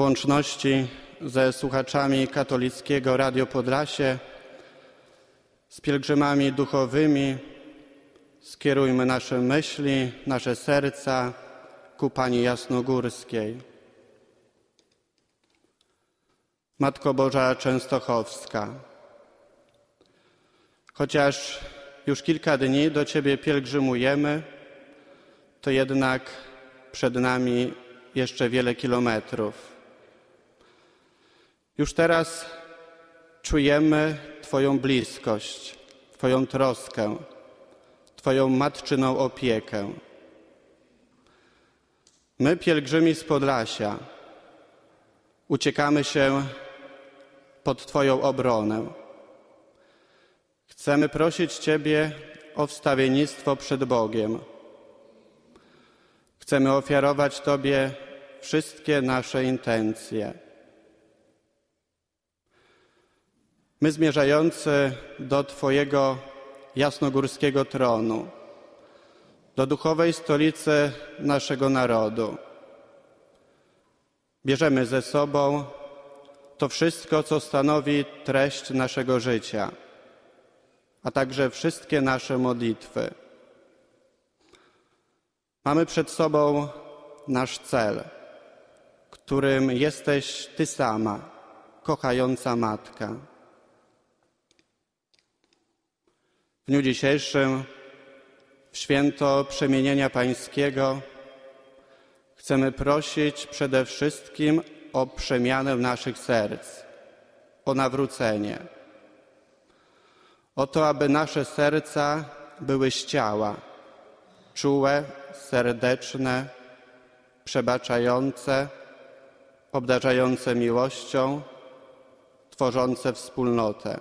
łączności ze słuchaczami katolickiego Radio Podlasie, z pielgrzymami duchowymi, skierujmy nasze myśli, nasze serca ku Pani Jasnogórskiej. Matko Boża Częstochowska, chociaż już kilka dni do Ciebie pielgrzymujemy, to jednak przed nami jeszcze wiele kilometrów. Już teraz czujemy Twoją bliskość, Twoją troskę, Twoją matczyną opiekę. My, pielgrzymi z Podlasia, uciekamy się pod Twoją obronę. Chcemy prosić Ciebie o wstawiennictwo przed Bogiem. Chcemy ofiarować Tobie wszystkie nasze intencje. My zmierzający do Twojego jasnogórskiego tronu, do duchowej stolicy naszego narodu, bierzemy ze sobą to wszystko, co stanowi treść naszego życia, a także wszystkie nasze modlitwy. Mamy przed sobą nasz cel, którym jesteś Ty sama, kochająca Matka. W dniu dzisiejszym, w święto Przemienienia Pańskiego, chcemy prosić przede wszystkim o przemianę naszych serc, o nawrócenie, o to, aby nasze serca były z ciała, czułe, serdeczne, przebaczające, obdarzające miłością, tworzące wspólnotę.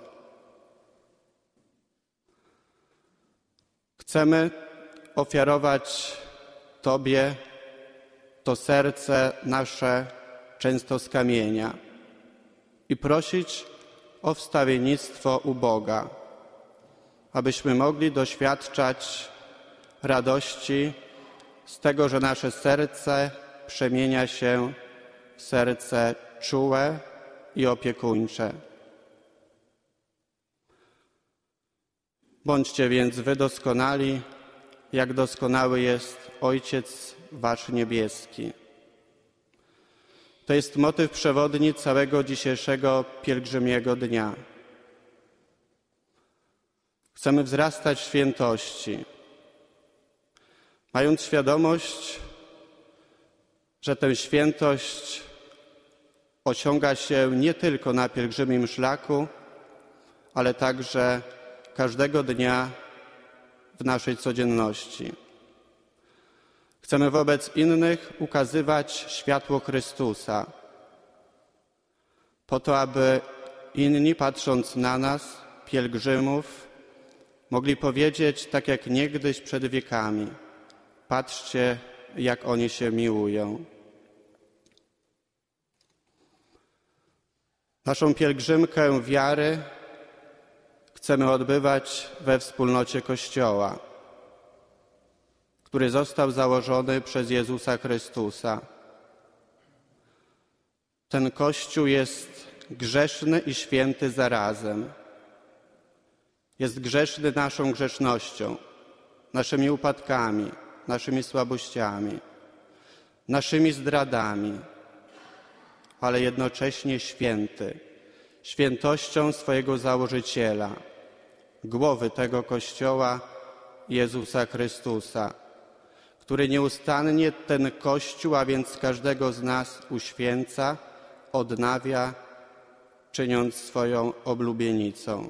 Chcemy ofiarować Tobie to serce nasze często z kamienia i prosić o wstawiennictwo u Boga, abyśmy mogli doświadczać radości z tego, że nasze serce przemienia się w serce czułe i opiekuńcze. Bądźcie więc wy doskonali, jak doskonały jest Ojciec Wasz niebieski. To jest motyw przewodni całego dzisiejszego pielgrzymiego dnia. Chcemy wzrastać w świętości, mając świadomość, że tę świętość osiąga się nie tylko na pielgrzymim szlaku, ale także każdego dnia w naszej codzienności. Chcemy wobec innych ukazywać światło Chrystusa, po to, aby inni, patrząc na nas, pielgrzymów, mogli powiedzieć, tak jak niegdyś przed wiekami: patrzcie, jak oni się miłują. Naszą pielgrzymkę wiary chcemy odbywać we wspólnocie Kościoła, który został założony przez Jezusa Chrystusa. Ten Kościół jest grzeszny i święty zarazem. Jest grzeszny naszą grzesznością, naszymi upadkami, naszymi słabościami, naszymi zdradami, ale jednocześnie święty, świętością swojego założyciela, głowy tego Kościoła, Jezusa Chrystusa, który nieustannie ten Kościół, a więc każdego z nas uświęca, odnawia, czyniąc swoją oblubienicą.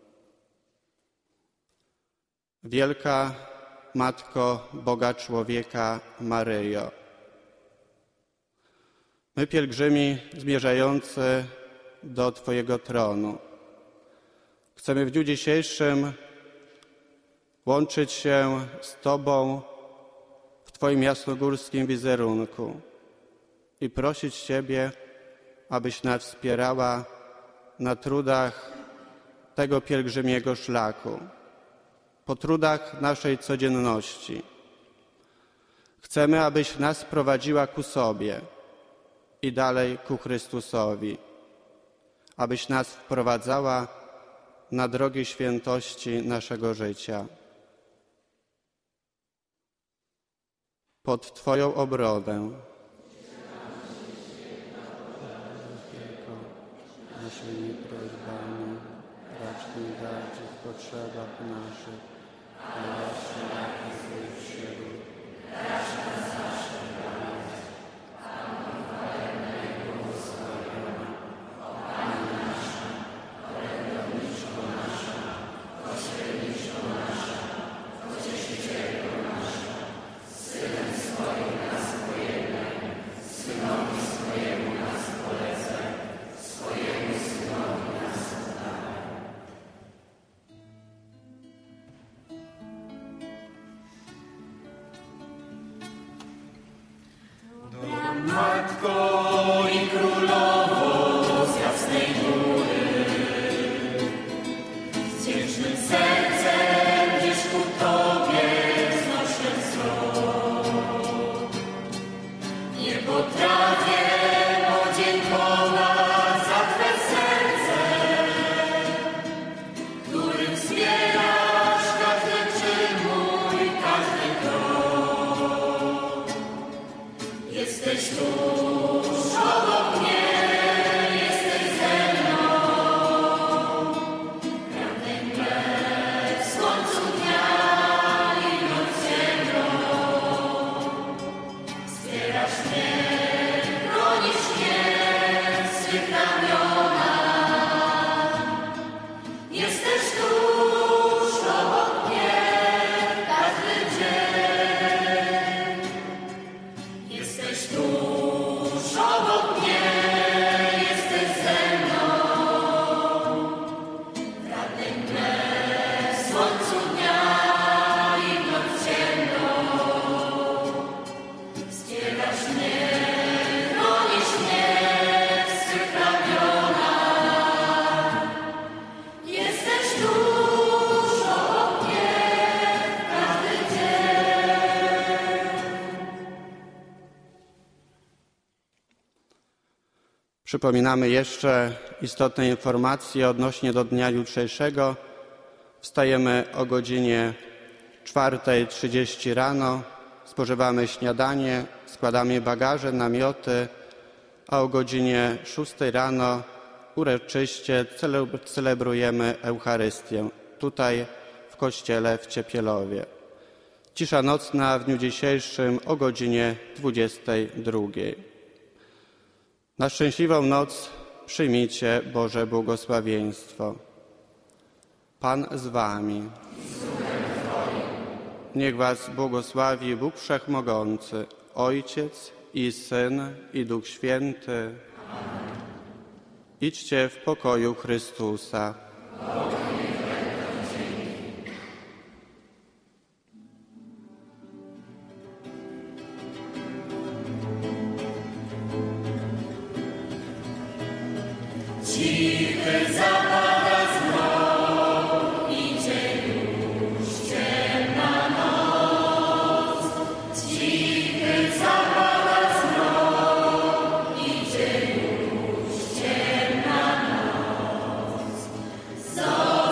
Wielka Matko Boga Człowieka Maryjo, my, pielgrzymi zmierzający do Twojego tronu, chcemy w dniu dzisiejszym łączyć się z Tobą w Twoim jasnogórskim wizerunku i prosić Ciebie, abyś nas wspierała na trudach tego pielgrzymiego szlaku, po trudach naszej codzienności. Chcemy, abyś nas prowadziła ku sobie, i dalej ku Chrystusowi, abyś nas wprowadzała na drogi świętości naszego życia. Pod Twoją obronę naszymi prośbami racz nie dać w potrzebach naszych, oraz na swoich sił. Przypominamy jeszcze istotne informacje odnośnie do dnia jutrzejszego. Wstajemy o godzinie 4:30 rano, spożywamy śniadanie, składamy bagaże, namioty, a o godzinie 6 rano uroczyście celebrujemy Eucharystię tutaj w kościele w Ciepielowie. Cisza nocna w dniu dzisiejszym o godzinie 22:00. Na szczęśliwą noc przyjmijcie Boże błogosławieństwo. Pan z wami. Niech was błogosławi Bóg Wszechmogący, Ojciec i Syn i Duch Święty. Idźcie w pokoju Chrystusa. Cichy zapada zmrok, idzie już ciemna noc. Cichy zapada zmrok, idzie już ciemna noc.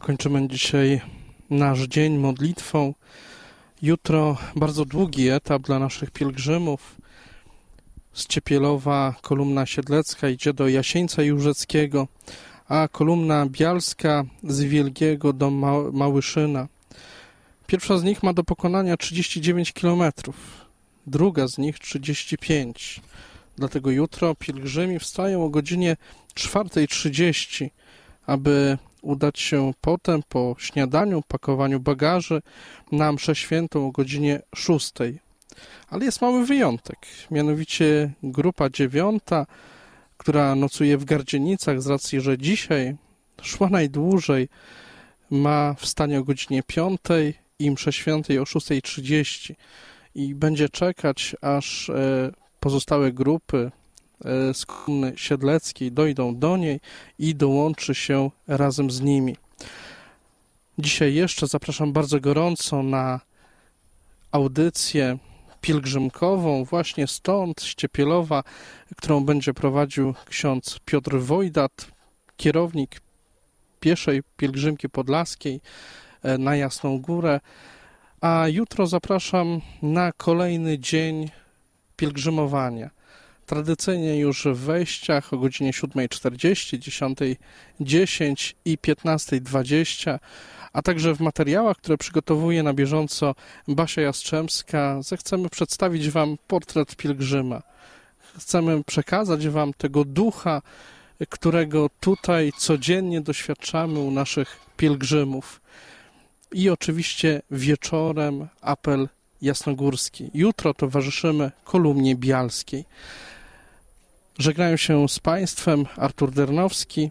Kończymy dzisiaj nasz dzień modlitwą. Jutro bardzo długi etap dla naszych pielgrzymów. Z Ciepielowa kolumna siedlecka idzie do Jasieńca Jórzeckiego, a kolumna bialska z Wielgiego do Małyszyna. Pierwsza z nich ma do pokonania 39 km, druga z nich 35. Dlatego jutro pielgrzymi wstają o godzinie 4:30, aby udać się potem po śniadaniu, pakowaniu bagaży na mszę świętą o godzinie 6. Ale jest mały wyjątek, mianowicie grupa 9, która nocuje w Gardzienicach z racji, że dzisiaj szła najdłużej, ma wstanie o godzinie 5 i mszę świętej o 6:30 i będzie czekać, aż pozostałe grupy z kolumny siedleckiej dojdą do niej i dołączy się razem z nimi. Dzisiaj jeszcze zapraszam bardzo gorąco na audycję pielgrzymkową właśnie stąd, z Ciepielowa, którą będzie prowadził ksiądz Piotr Wojdat, kierownik pieszej pielgrzymki podlaskiej na Jasną Górę. A jutro zapraszam na kolejny dzień pielgrzymowania. Tradycyjnie już w wejściach o godzinie 7:40, 10:10 i 15:20, a także w materiałach, które przygotowuje na bieżąco Basia Jastrzębska, zechcemy przedstawić Wam portret pielgrzyma. Chcemy przekazać Wam tego ducha, którego tutaj codziennie doświadczamy u naszych pielgrzymów. I oczywiście wieczorem apel jasnogórski. Jutro towarzyszymy kolumnie bialskiej. Żegnają się z Państwem Artur Dernowski,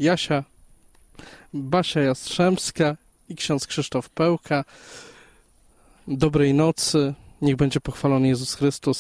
Basia Jastrzębska i ksiądz Krzysztof Pełka. Dobrej nocy, niech będzie pochwalony Jezus Chrystus.